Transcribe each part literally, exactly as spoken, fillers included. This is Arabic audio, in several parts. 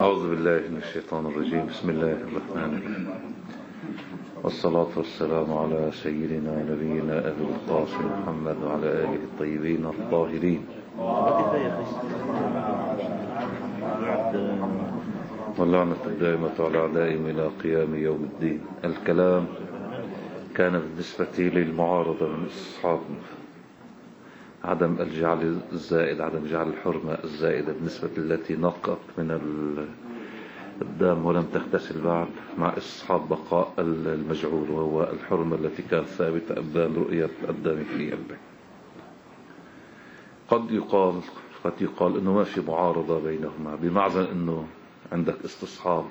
أعوذ بالله من الشيطان الرجيم. بسم الله الرحمن الرحيم، والصلاة والسلام على سيدنا نبينا أبي القاسم محمد وعلى آله الطيبين الطاهرين، واللعنة الدائمة على أعدائهم إلى قيام يوم الدين. الكلام كان بالنسبة للمعارضة من أصحاب عدم الجعل الزائد، عدم جعل الحرمة الزائدة بالنسبة التي نقت من الدم ولم تغتسل بعد، مع استصحاب بقاء المجعول وهو الحرمة التي كانت ثابتة أبان رؤية الدم في قلبه. قد يقال قد يقال إنه ما في معارضة بينهما، بمعنى إنه عندك استصحاب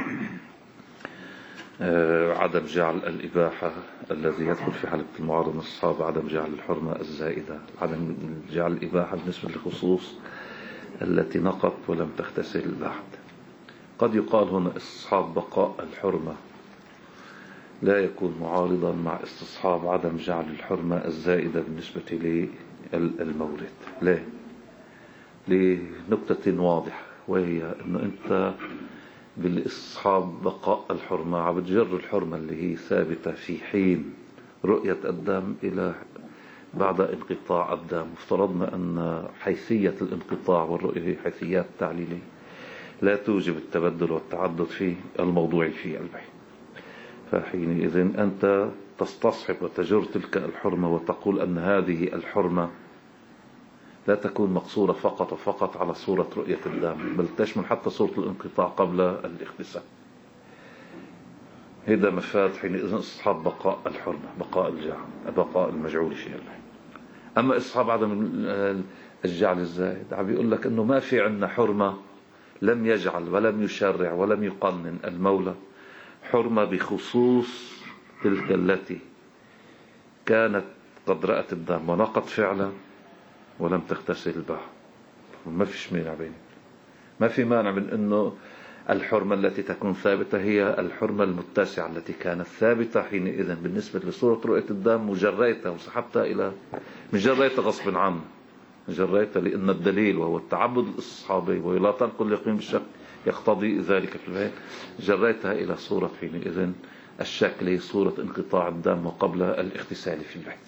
عدم جعل الإباحة الذي يدخل في حالة المعارضة من الصحابة، عدم جعل الحرمة الزائدة، عدم جعل الإباحة بالنسبة للخصوص التي نقت ولم تغتسل بعد. قد يقال هنا استصحاب بقاء الحرمة لا يكون معارضا مع استصحاب عدم جعل الحرمة الزائدة بالنسبة للمورد. ليه؟ لنقطة واضحة، وهي أنه أنت بالاستصحاب بقاء الحرمة عم بتجر الحرمة اللي هي ثابتة في حين رؤية الدم إلى بعد انقطاع الدم. افترضنا أن حيثية الانقطاع والرؤية هي حيثيات تعليلية لا توجب التبدل والتعدد في الموضوع في البيع، فحينئذ أنت تستصحب وتجر تلك الحرمة وتقول أن هذه الحرمة لا تكون مقصورة فقط وفقط على صورة رؤية الدم، بل تشمل حتى صورة الانقطاع قبل الاغتسال. هذا مفاد حينئذ استصحاب بقاء الحرمة، بقاء الجعل، بقاء المجعول في الله. أما استصحاب عدم الجعل الزائد عم بيقول لك أنه ما في عندنا حرمة لم يجعل ولم يشرع ولم يقنن المولى حرمة بخصوص تلك التي كانت قد رأت الدم ونقض فعلا ولم تغتسل بعد. ما فيش مانع بينه، ما في مانع من أنه الحرمة التي تكون ثابتة هي الحرمة المتسعة التي كانت ثابتة حينئذ بالنسبة لصورة رؤية الدم، وجريتها وسحبتها إلى مش جريتها غصب عنه، جريتها لأن الدليل وهو التعبد الإصحابي ولا تنقل اليقين بالشك يقتضي ذلك في البيت، جريتها إلى صورة حينئذ الشكل صورة انقطاع الدم وقبل الاغتسال في البيت.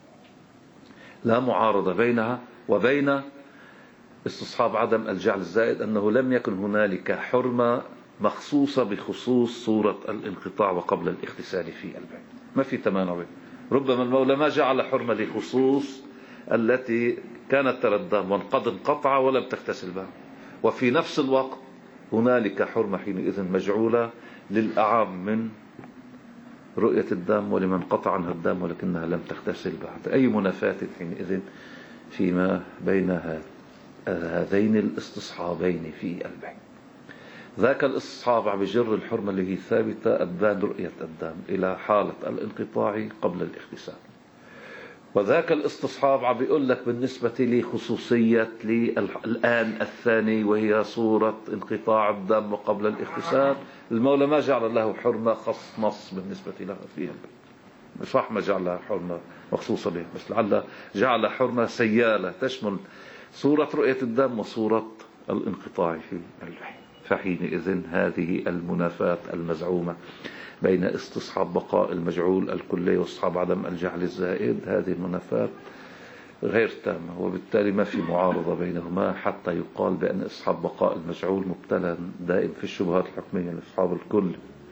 لا معارضة بينها وبين استصحاب عدم الجعل الزائد، أنه لم يكن هنالك حرمة مخصوصة بخصوص صورة الانقطاع وقبل الاغتسال في البيت. ما في تمانع. ربما المولى ما جعل حرمة لخصوص التي كانت ترى الدم وانقض انقطع ولم تغتسل بها، وفي نفس الوقت هنالك حرمة حينئذ مجعولة للأعم من رؤية الدم ولمن قطع عنها الدم ولكنها لم تغتسل بعد. أي منافاة حينئذ فيما بين هذين الاستصحابين في البيت. ذاك الاستصحاب عم يجر الحرمة اللي هي ثابتة أبان رؤية الدم إلى حالة الانقطاع قبل الاغتسال، وذاك الاستصحاب عم بيقول لك بالنسبة لي خصوصية الآن الثاني وهي صورة انقطاع الدم وقبل الاغتسال. المولى ما جعل له حرمة خص نص بالنسبة له فيها، صح ما جعل حرمة مخصوصة به، بس لعل جعل حرمة سيالة تشمل صورة رؤية الدم وصورة الانقطاع في الوحي. فحينئذ هذه المنافاة المزعومة بين استصحاب بقاء المجعول الكلي واستصحاب عدم الجعل الزائد، هذه المنافاة غير تامة، وبالتالي ما في معارضة بينهما حتى يقال بأن استصحاب بقاء المجعول مبتلى دائم في الشبهات الحكمية لأصحاب الكل.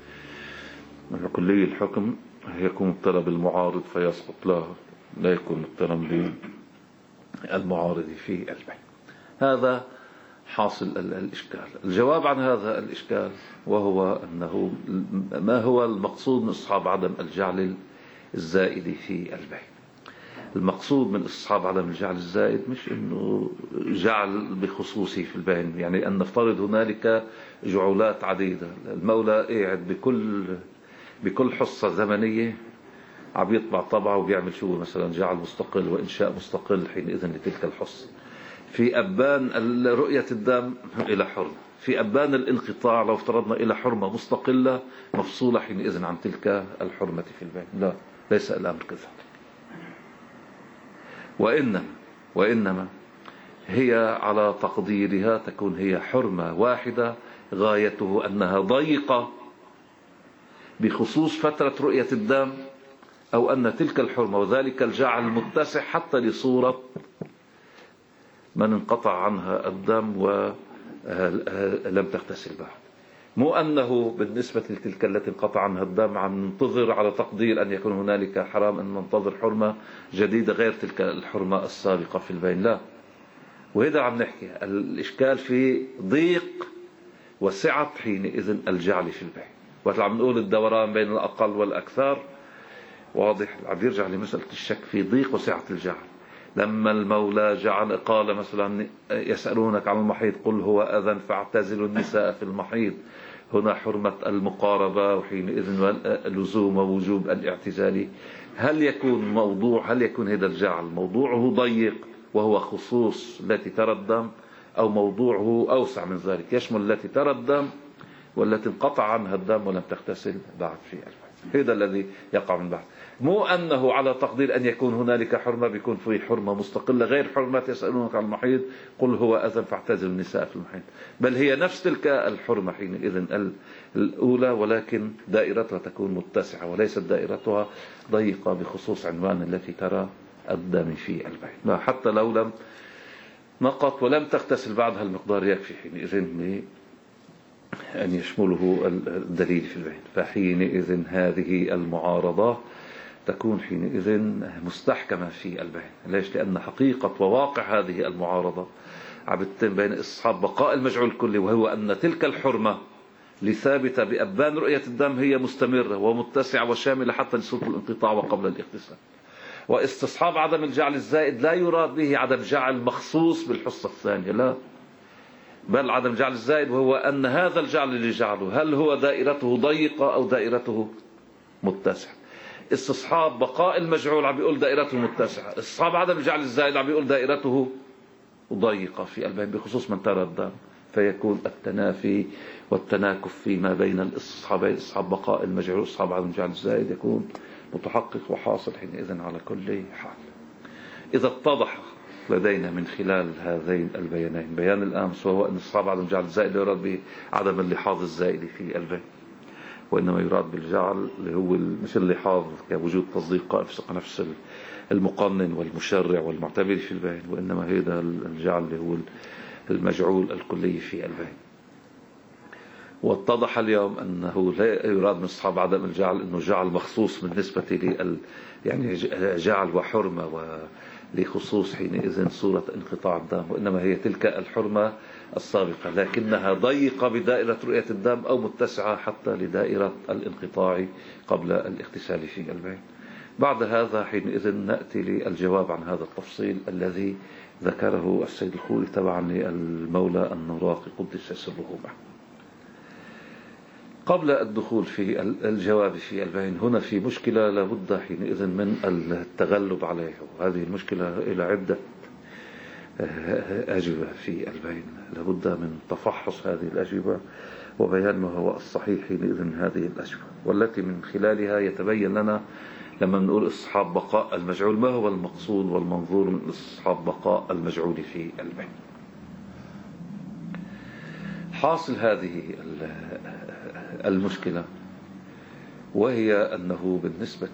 كلي الحكم يكون مبتلى بالمعارض فيسقط، لا لا يكون مبتلى بالمعارض في البيت. هذا حاصل الإشكال. الجواب عن هذا الإشكال وهو أنه ما هو المقصود من استصحاب عدم الجعل الزائد في البيت. المقصود من استصحاب عدم الجعل الزائد مش أنه جعل بخصوصه في البين، يعني أن نفترض هنالك جعولات عديدة، المولى قاعد بكل بكل حصة زمنية عم يطبع طبعه وبيعمل شو مثلا جعل مستقل وإنشاء مستقل حينئذ لتلك الحصة. في أبان رؤية الدم إلى حرمة، في أبان الانقطاع لو افترضنا إلى حرمة مستقلة مفصولة حينئذ عن تلك الحرمة في البين. لا، ليس الأمر كذلك، وإنما وإنما هي على تقديرها تكون هي حرمة واحدة غايته أنها ضيقة بخصوص فترة رؤية الدم، أو أن تلك الحرمة وذلك الجعل متسع حتى لصورة من انقطع عنها الدم ولم تغتسل بعد. مو أنه بالنسبة لتلك التي انقطع عنها الدم عم ننتظر على تقدير أن يكون هنالك حرام أن ننتظر حرمة جديدة غير تلك الحرمة السابقة في البين، لا. وهذا عم نحكي الإشكال في ضيق وسعة حينئذ الجعل في البين. وقت عم نقول الدوران بين الأقل والأكثر واضح، عم يرجع لمسألة الشك في ضيق وسعة الجعل. لما المولى جعل قال مثلا يسألونك عن المحيض قل هو أذى فاعتزلوا النساء في المحيض، هنا حرمة المقاربة وحينئذ لزوم ووجوب الاعتزال. هل يكون موضوع هل يكون هذا الجعل موضوعه ضيق وهو خصوص التي ترى الدم، أو موضوعه أوسع من ذلك يشمل التي ترى الدم والتي انقطع عنها الدم ولم تغتسل بعد في البحث؟ هذا الذي يقع من بعد. مو أنه على تقدير أن يكون هنالك حرمة بيكون في حرمة مستقلة غير حرمة يسألونك عن المحيض قل هو أذى فاعتزلوا النساء في المحيض، بل هي نفس تلك الحرمة حينئذ الأولى، ولكن دائرتها تكون متسعة وليست دائرتها ضيقة بخصوص عنوان التي ترى الدم في البين. لا، حتى لو لم نقط ولم تغتسل بعد هالمقدار يكفي حينئذ أن يشمله الدليل في البين. فحينئذ هذه المعارضة تكون حينئذ مستحكمة في البين. ليش؟ لأن حقيقة وواقع هذه المعارضة عبتين بين إصحاب بقاء المجعول الكلي، وهو أن تلك الحرمة لثابتة بأبان رؤية الدم هي مستمرة ومتسعة وشاملة حتى لصوت الانقطاع وقبل الاغتسال. واستصحاب عدم الجعل الزائد لا يراد به عدم جعل مخصوص بالحصة الثانية، لا، بل عدم جعل الزائد وهو أن هذا الجعل اللي جعله هل هو دائرته ضيقة أو دائرته متسعة. استصحاب بقاء المجعول عم بيقول دائرته متسعة، استصحاب عدم الجعل الزائد عم بيقول دائرته ضيقة في البين بخصوص من ترى الدم. فيكون التنافي والتناكف فيما بين الاستصحابين، استصحاب بقاء المجعول واستصحاب عدم الجعل الزائد، يكون متحقق وحاصل حينئذ على كل حال. إذا اتضح لدينا من خلال هذين البيانين بيان الأمس، وهو أن استصحاب عدم الجعل الزائد يراد به عدم اللحاظ الزائد في البين، وإنما يراد بالجعل اللي هو مش اللحاظ كوجود تصديق قائم في نفس المقنن والمشرع والمعتبر في البين، وإنما هذا الجعل اللي هو المجعول الكلي في البين. واتضح اليوم أنه لا يراد من استصحاب عدم الجعل أنه جعل مخصوص بالنسبة لل يعني جعل وحرمة ولخصوص حينئذ صورة انقطاع الدم، وإنما هي تلك الحرمة السابقة لكنها ضيقة بدائرة رؤية الدم أو متسعة حتى لدائرة الانقطاع قبل الاغتسال في البين. بعد هذا حينئذ نأتي للجواب عن هذا التفصيل الذي ذكره السيد الخوري تبعا للمولى النراقي قدس سره معه. قبل الدخول في الجواب في البين، هنا في مشكلة لابد حينئذ من التغلب عليها، وهذه المشكلة إلى عدة أجوبة في البين، لابد من تفحص هذه الأجوبة وبيان ما هو الصحيح حينئذ هذه الأجوبة، والتي من خلالها يتبين لنا لما نقول استصحاب بقاء المجعول ما هو المقصود والمنظور من استصحاب بقاء المجعول في البين. حاصل هذه المشكلة وهي أنه بالنسبة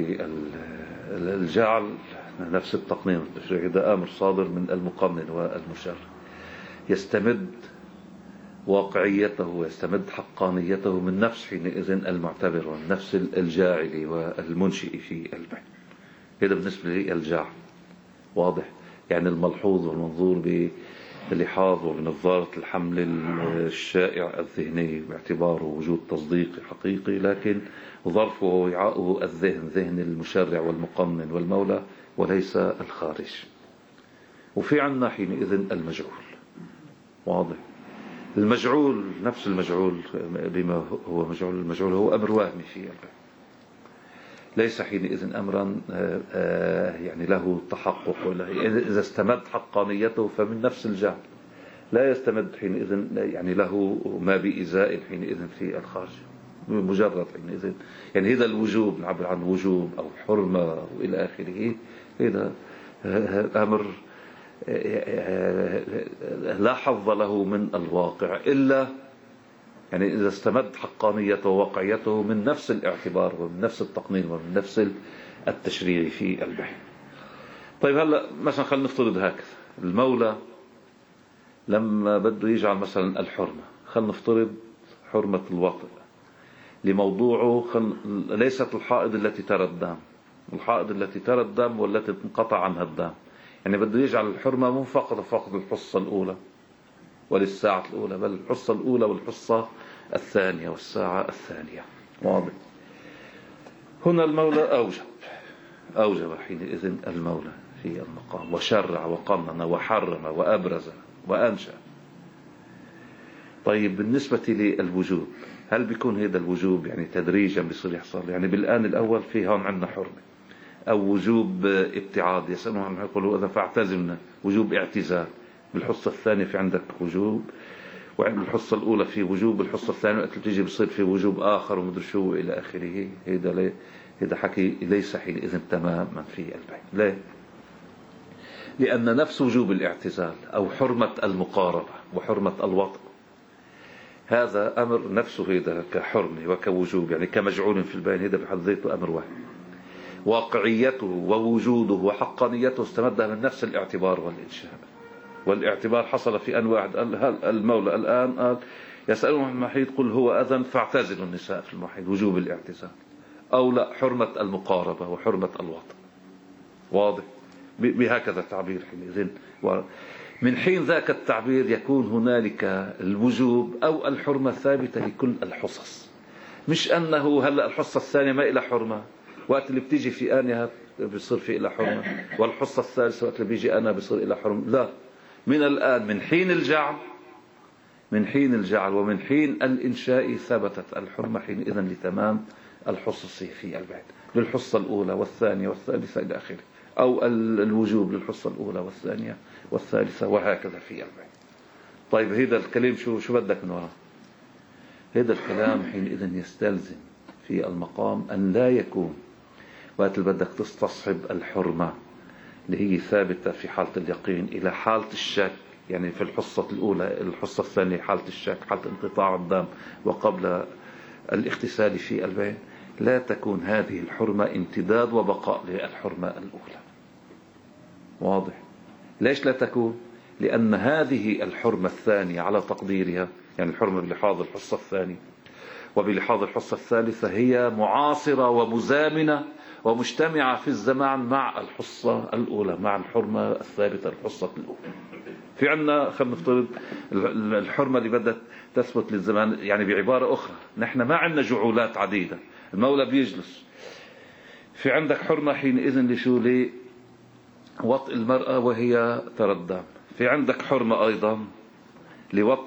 للجعل نفس التقنين التشريعي ده أمر صادر من المقنن والمشرع، يستمد واقعيته ويستمد حقانيته من نفس حينئذ المعتبر ومن نفس الجاعل والمنشئ في البين. هذا بالنسبة للجعل واضح، يعني الملحوظ والمنظور بلحاظ وبنظارة الحمل الشائع الذهني باعتباره وجود تصديقي حقيقي، لكن ظرفه ووعاؤه الذهن، ذهن المشرع والمقنن والمولى وليس الخارج. وفي عنا حينئذ المجعول واضح، المجعول نفس المجعول بما هو مجعول، المجعول هو أمر وهمي في البين، ليس حينئذ أمرا يعني له تحقق، ولا إذا استمد حقانيته فمن نفس الجعل، لا يستمد حينئذ يعني له ما بإزاء حينئذ في الخارج، مجرد حينئذ يعني هذا الوجوب نعبر عن وجوب أو حرمة وإلى آخره، هذا أمر لا حظ له من الواقع إلا يعني إذا استمد حقانيته وواقعيته من نفس الاعتبار ومن نفس التقنين ومن نفس التشريع في البحث. طيب هلأ مثلا خلينا نفترض هكذا، المولى لما بده يجعل مثلا الحرمة، خلينا نفترض حرمة الوطء لموضوعه خل... ليست الحائض التي ترى الدم، الحائض التي ترى الدم والتي انقطع عنها الدم، يعني بده يجعل الحرمة مو فقط فقط الحصة الأولى وللساعة الأولى، بل الحصة الأولى والحصة الثانية والساعة الثانية. واضح؟ هنا المولى أوجب أوجب حينئذ المولى في المقام، وشرع وقنن وحرم وأبرز وأنشأ. طيب بالنسبة للوجوب، هل بيكون هذا الوجوب يعني تدريجا بيصير يحصل؟ يعني بالآن الأول في هون عندنا حرمة أو وجوب ابتعاد، يسألون عن يقولوا إذا فاعتزلنا وجوب اعتزال. بالحصة الثانية في عندك وجوب، وعند الحصة الأولى في وجوب، بالحصة الثانية وقت تيجي بصير في وجوب آخر ومدري شو إلى آخره. هذا ليه؟ هذا حكي ليس حينئذ تماما في البيت. ليه؟ لأن نفس وجوب الاعتزال أو حرمة المقاربة وحرمة الوطء هذا أمر نفسه هذا كحرمة وكوجوب، يعني كمجعول في البين، هذا بحد ذاته أمر واحد. واقعيته ووجوده وحقانيته استمدها من نفس الاعتبار والإنشاء، والاعتبار حصل في أن واحد قال المولى الآن قال يسألون عن المحيط قل هو أذن فاعتزلوا النساء في المحيط، وجوب الاعتزال، أو لا حرمة المقاربة وحرمة الوطء. واضح؟ بهكذا التعبير حينئذ. من حين ذاك التعبير يكون هنالك الوجوب أو الحرمة ثابتة لكل الحصص، مش أنه هلأ الحصة الثانية ما إلى حرمة، وقت اللي بتيجي في آنها بيصير في إلى حرمة، والحصة الثالثة وقت اللي بيجي أنا بيصير إلى حرمة. لا، من الآن من حين الجعل من حين الجعل ومن حين الإنشاء ثبتت الحرمة حينئذ لتمام الحصص في البيت، للحصة الأولى والثانية والثالثة إلى آخره، أو الوجوب للحصة الأولى والثانية والثالثة وهكذا في البيت. طيب هذا الكلام شو شو بدك من وراه؟ هذا الكلام حينئذ يستلزم في المقام أن لا يكون وقت اللي بدك تستصحب الحرمة اللي هي ثابتة في حالة اليقين إلى حالة الشك، يعني في الحصة الأولى الحصة الثانية حالة الشك، حالة انقطاع الدم وقبل الاغتسال في البين، لا تكون هذه الحرمة امتداد وبقاء للحرمة الأولى. واضح؟ ليش لا تكون؟ لأن هذه الحرمة الثانية على تقديرها، يعني الحرمة بلحاظ الحصة الثانية وبلحاظ الحصة الثالثة هي معاصرة ومزامنة ومجتمعة في الزمان مع الحصة الأولى، مع الحرمة الثابتة الحصة الأولى. في عنا خلينا نفترض الحرمة اللي بدأت تثبت للزمان، يعني بعبارة أخرى نحن ما عندنا جعولات عديدة، المولى بيجلس في عندك حرمة حينئذ لشو لي وطء المرأة وهي ترى الدم، في عندك حرمة أيضا لوطء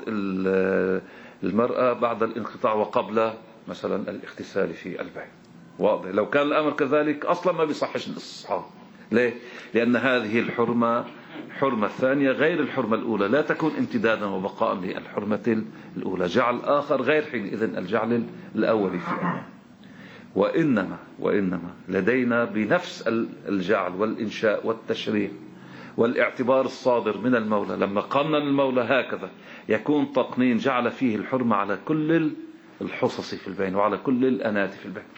المرأة بعد الانقطاع وقبل مثلا الاغتسال في البيت. واضح؟ لو كان الأمر كذلك أصلا ما بيصحش الاستصحاب. ليه؟ لأن هذه الحرمة حرمة ثانية غير الحرمة الأولى، لا تكون امتدادا وبقاء للحرمة الأولى، جعل آخر غير حينئذ الجعل الأول فيها. وإنما وإنما لدينا بنفس الجعل والإنشاء والتشريع والاعتبار الصادر من المولى، لما قنن المولى هكذا يكون تقنين جعل فيه الحرمة على كل الحصص في البين وعلى كل الأنات في البين،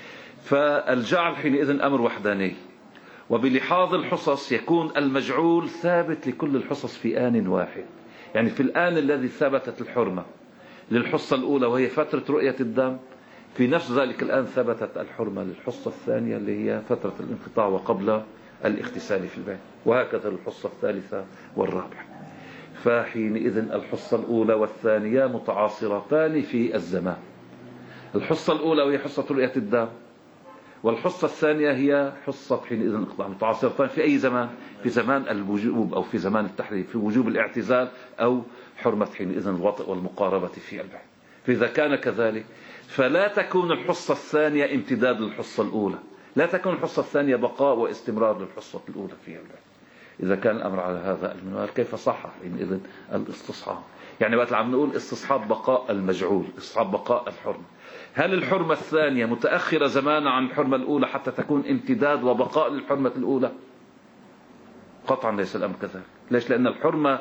فالجعل حينئذ أمر وحداني، وبلحاظ الحصص يكون المجعول ثابت لكل الحصص في آن واحد. يعني في الآن الذي ثبتت الحرمة للحصة الأولى وهي فترة رؤية الدم، في نفس ذلك الآن ثبتت الحرمة للحصة الثانية اللي هي فترة الانقطاع وقبل الاغتسال في البيت، وهكذا الحصة الثالثة والرابعة. فحينئذ الحصة الأولى والثانية متعاصرتان في الزمان، الحصة الأولى وهي حصة رؤية الدم، والحصة الثانية هي حصة حينئذ انقطاع، متعاصرتان في أي زمان؟ في زمان الوجوب أو في زمان التحريم، في وجوب الاعتزال أو حرمة حينئذ الوطء والمقاربة في البيت. فإذا كان كذلك فلا تكون الحصة الثانية امتداد للحصة الأولى، لا تكون الحصة الثانية بقاء واستمرار للحصة الأولى في البيت. إذا كان الأمر على هذا المنوال كيف صح حينئذ الاستصحاب؟ يعني وقت عم نقول استصحاب بقاء المجعول، استصحاب بقاء الحرمة، هل الحرمة الثانية متأخرة زمانا عن الحرمة الأولى حتى تكون امتداد وبقاء للحرمة الأولى؟ قطعا ليس الأمر كذلك. ليش؟ لأن الحرمة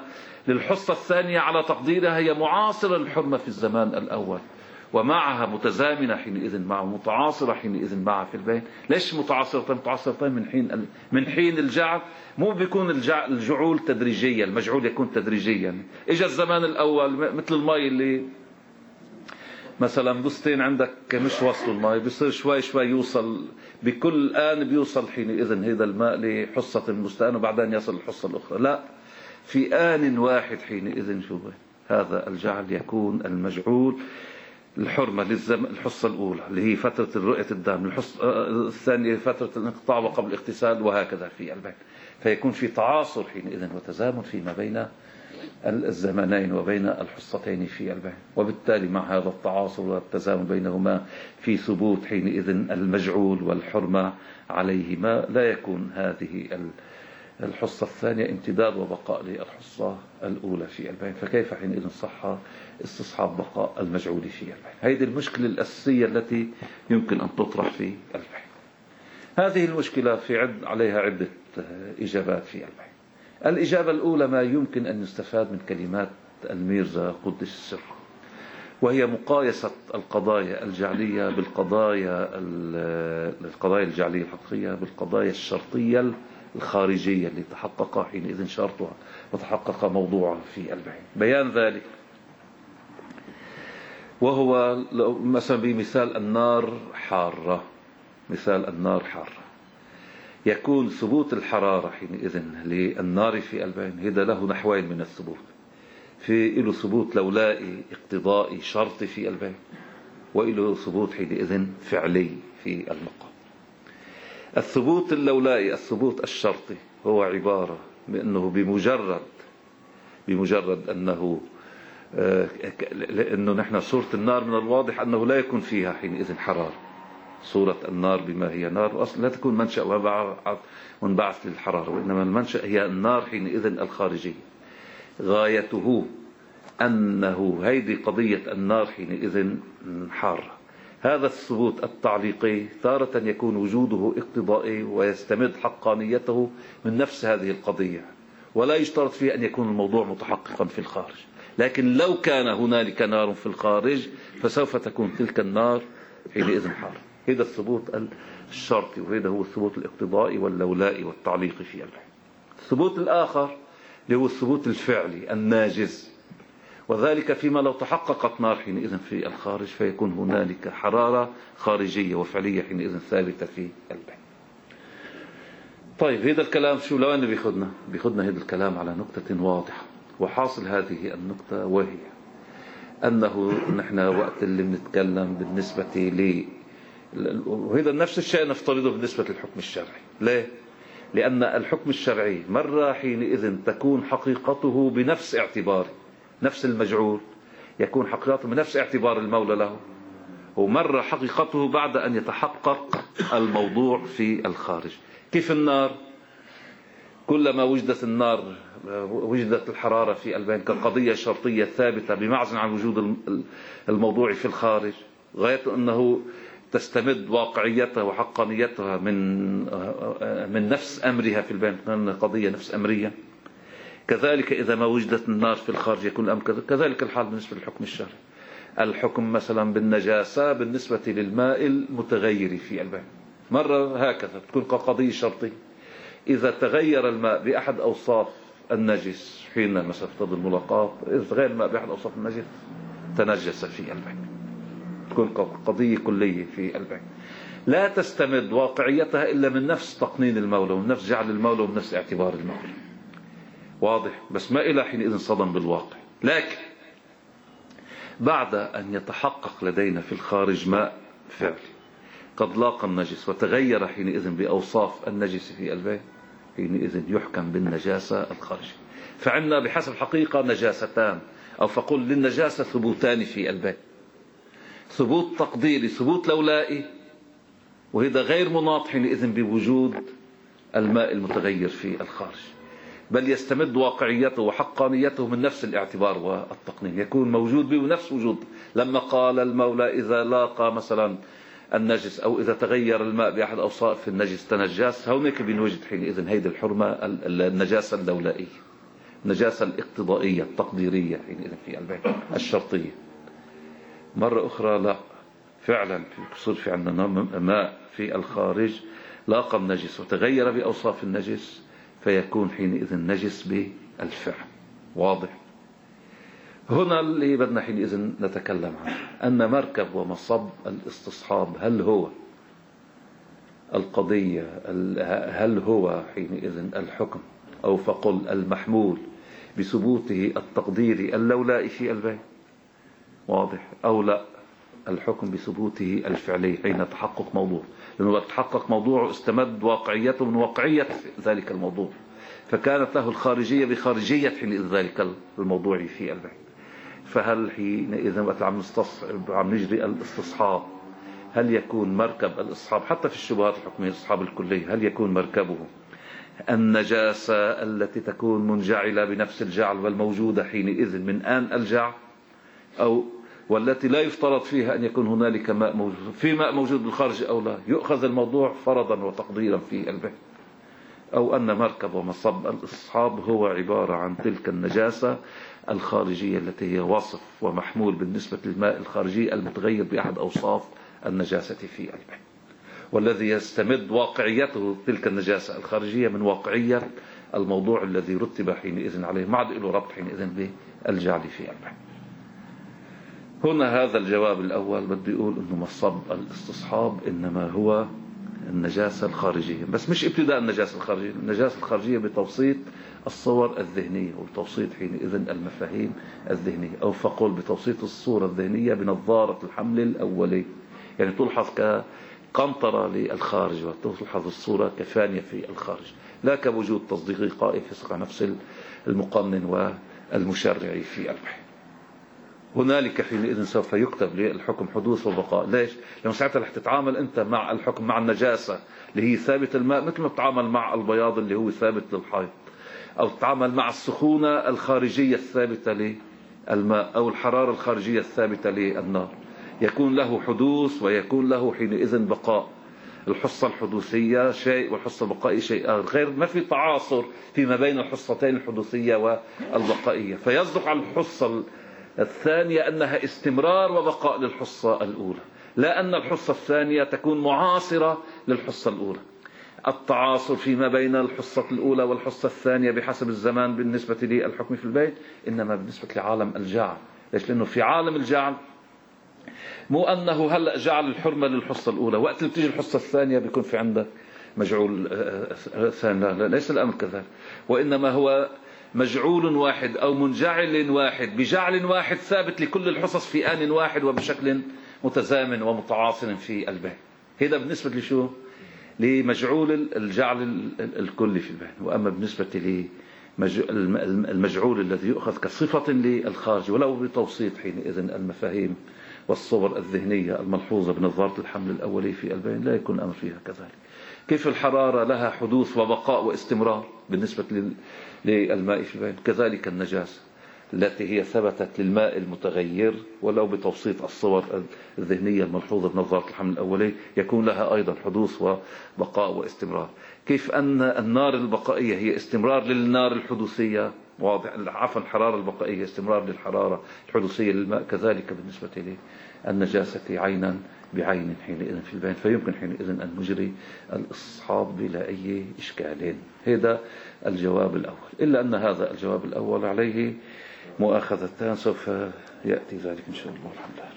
للحصة الثانية على تقديرها هي معاصرة للحرمة في الزمان الأول، ومعها متزامنة حينئذ معه، متعاصرة حينئذ معها في البين. ليش متعاصرتين؟ متعاصرتين من حين من حين الجعل. مو بيكون الجعول تدريجيا، المجعول يكون تدريجيا. اجى الزمان الأول مثل المي اللي مثلا بستين عندك مش وصلوا المي، بيصير شوي شوي يوصل، بكل آن بيوصل حينئذ هذا الماء لحصة البستان وبعدين يصل الحصة الأخرى. لا، في آن واحد حينئذ شو هذا الجعل يكون المجعول الحرمة للزم الحصة الأولى اللي هي فترة الرؤية الدم، الحصة الثانية فترة الانقطاع وقبل الاغتسال، وهكذا في البين. فيكون في تعاصر حينئذ وتزامن فيما بين الزمنين وبين الحصتين في البين، وبالتالي مع هذا التعاصر والتزامن بينهما في ثبوت حينئذ المجعول والحرمة عليهما، لا يكون هذه الحصة الثانية امتداد وبقاء للحصة الأولى في البين. فكيف حينئذ صح استصحاب بقاء المجعول في البين؟ هذه المشكلة الأساسية التي يمكن أن تطرح في البين. هذه المشكلة في عد عليها عدة إجابات في البين. الإجابة الأولى ما يمكن أن يستفاد من كلمات الميرزا قدس السر، وهي مقايسة القضايا الجعلية بالقضايا القضايا الجعلية الحقيقية بالقضايا الشرطية الخارجية اللي تحقق حينئذ شرطها وتحقق موضوعها في البين. بيان ذلك وهو مثلا بمثال النار حارة، مثال النار حارة يكون ثبوت الحرارة حينئذ للنار في البين هذا له نحوين من الثبوت. في له ثبوت لولائي اقتضائي شرطي في البين، وله ثبوت حينئذ فعلي في المقام. الثبوت اللولائي الثبوت الشرطي هو عبارة بأنه بمجرد بمجرد أنه لأنه نحن صورة النار من الواضح أنه لا يكون فيها حينئذ حرارة. صورة النار بما هي نار أصلا لا تكون منشأ وانبعث للحرارة، وإنما المنشأ هي النار حينئذ الخارجية. غايته أنه هيدي قضية النار حينئذ حارة. هذا الثبوت التعليقي تارة يكون وجوده اقتضائي ويستمد حقانيته من نفس هذه القضية، ولا يشترط فيه أن يكون الموضوع متحققا في الخارج. لكن لو كان هنالك نار في الخارج فسوف تكون تلك النار حينئذ حارة. هذا الثبوت الشرطي، وهذا هو الثبوت الاقتضائي واللولائي والتعليقي في البين. الثبوت الآخر اللي هو الثبوت الفعلي الناجز، وذلك فيما لو تحققت نار حينئذ في الخارج فيكون هنالك حرارة خارجية وفعلية حينئذ ثابتة في البين. طيب هذا الكلام شو لوين بيخدنا؟ بيخدنا هذا الكلام على نقطة واضحة، وحاصل هذه النقطة وهي أنه نحن وقت اللي بنتكلم بالنسبة لي، وهذا نفس الشيء نفترضه بالنسبة للحكم الشرعي. ليه؟ لأن الحكم الشرعي مرة حينئذ تكون حقيقته بنفس اعتبار نفس المجعول، يكون حقيقته بنفس اعتبار المولى له، ومرة حقيقته بعد أن يتحقق الموضوع في الخارج. كيف النار؟ كلما وجدت النار وجدت الحرارة في البين كقضية شرطية ثابتة بمعزل عن وجود الموضوع في الخارج، غاية أنه تستمد واقعيتها وحقانيتها من من نفس أمرها في البين، قضية نفس أمرية. كذلك إذا ما وجدت النار في الخارج يكون الأمر كذلك الحال بالنسبة للحكم الشرعي. الحكم مثلا بالنجاسة بالنسبة للماء المتغير في البين مرة هكذا تكون كقضية شرطية. إذا تغير الماء بأحد أوصاف النجس حين مثلا افترض الملاقاة، إذا تغير الماء بأحد أوصاف النجس تنجس في البين، تكون قضية كلية في البين لا تستمد واقعيتها إلا من نفس تقنين المولى ومن نفس جعل المولى ومن نفس اعتبار المولى. واضح؟ بس ما إلى حينئذ صدم بالواقع. لكن بعد أن يتحقق لدينا في الخارج ماء فعلي قد لاقى النجس وتغير حينئذ بأوصاف النجس في البين، حينئذ يحكم بالنجاسة الخارجية. فعندنا بحسب الحقيقة نجاستان، أو فقل للنجاسة ثبوتان في البين: ثبوت تقديري، ثبوت لولائي، وهذا غير مناط حينئذ بوجود الماء المتغير في الخارج، بل يستمد واقعيته وحقانيته من نفس الاعتبار والتقنين، يكون موجود به نفس وجود. لما قال المولى إذا لاقى مثلا النجس أو إذا تغير الماء بأحد أوصاف النجس تنجس، هونيك بنوجد حينئذ هيدي الحرمة النجاسة اللولائية. النجاسة الاقتضائية التقديرية حينئذ في البيت الشرطية. مرة أخرى لا، فعلا يصير في عندنا ماء في الخارج لاقى النجس وتغير بأوصاف النجس فيكون حينئذ نجس بالفعل. واضح؟ هنا اللي بدنا حينئذ نتكلم عنه، أن مركب ومصب الاستصحاب هل هو القضية، هل هو حينئذ الحكم أو فقل المحمول بثبوته التقديري اللولائي في البيت، واضح، أو لا الحكم بثبوته الفعلي حين تحقق موضوع، لأنه تحقق موضوع استمد واقعيته من واقعية ذلك الموضوع، فكانت له الخارجية بخارجية حين ذلك الموضوع في البيت. فهل حينئذ وقت عم نستصحب عم نجري الاستصحاب هل يكون مركب الاستصحاب حتى في الشبهات الحكمية الاستصحاب الكلية هل يكون مركبه النجاسة التي تكون منجعلة بنفس الجعل والموجودة حينئذ من آن الجعل، أو والتي لا يفترض فيها أن يكون هنالك ماء موجود في ماء موجود بالخارج أو لا، يؤخذ الموضوع فرضا وتقديرا في البيت، أو أن مركب ومصب الاستصحاب هو عبارة عن تلك النجاسة الخارجية التي هي وصف ومحمول بالنسبة للماء الخارجي المتغير بأحد أوصاف النجاسة في البيت، والذي يستمد واقعيته تلك النجاسة الخارجية من واقعية الموضوع الذي رتب حينئذ عليه، ما عاد له ربط حينئذ بالجعل في البيت. هنا هذا الجواب الأول بده يقول أنه مصب الاستصحاب إنما هو النجاسة الخارجية، بس مش ابتداء النجاسة الخارجية، النجاسة الخارجية بتوسيط الصور الذهنية وبتوسيط حينئذ المفاهيم الذهنية، أو فقل بتوسيط الصورة الذهنية بنظارة الحمل الأولي، يعني تلحظ كقنطرة للخارج وتلحظ الصورة كفانية في الخارج، لا كوجود تصديقي قائم في نفس المقنن والمشرع في البحث. هنالك حينئذ سوف يكتب للحكم حدوث وبقاء. ليش؟ لأنه ساعتها رح تتعامل أنت مع الحكم مع النجاسة اللي هي ثابت الماء مثل ما تتعامل مع البياض اللي هو ثابت للحيض، أو تتعامل مع السخونة الخارجية الثابتة للماء أو الحرارة الخارجية الثابتة للنار، يكون له حدوث ويكون له حينئذ بقاء. الحصة الحدوثية شيء والحصة البقائية شيء آخر، غير ما في تعاصر فيما بين الحصتين الحدوثية والبقائية، فيصدق على الحصة الثانية أنها استمرار وبقاء للحصة الأولى، لا أن الحصة الثانية تكون معاصرة للحصة الأولى. التعاصر فيما بين الحصة الأولى والحصة الثانية بحسب الزمان بالنسبة للحكم في البيت إنما بالنسبة لعالم الجعل. ليش؟ لأنه في عالم الجعل مو أنه هلأ جعل الحرمة للحصة الأولى وقت اللي بتيجي الحصة الثانية بيكون في عندك مجعول ثاني، لا ليس الأمر كذلك، وإنما هو مجعول واحد أو منجعل واحد بجعل واحد ثابت لكل الحصص في آن واحد وبشكل متزامن ومتعاصر في البيت. هذا بالنسبة لشو؟ لمجعول الجعل الكلي في البيت. وأما بالنسبة للمجعول الذي يؤخذ كصفة للخارج ولو بتوسيط حينئذ المفاهيم والصور الذهنية الملحوظة بنظارة الحمل الأولي في البين لا يكون أمر فيها كذلك. كيف الحرارة لها حدوث وبقاء واستمرار بالنسبة للماء في البين، كذلك النجاسة التي هي ثبتت للماء المتغير ولو بتوسيط الصور الذهنية الملحوظة بنظارة الحمل الأولي يكون لها أيضا حدوث وبقاء واستمرار. كيف أن النار البقائية هي استمرار للنار الحدوثية، واضح، عفوا الحرارة البقائية استمرار للحرارة الحدوثية للماء، كذلك بالنسبة للنجاسة عينا بعين حينئذ في البين، فيمكن حينئذ أن نجري الاستصحاب بلا أي إشكال. هذا الجواب الأول، إلا أن هذا الجواب الأول عليه مؤاخذتان سوف يأتي ذلك إن شاء الله. الحمد لله.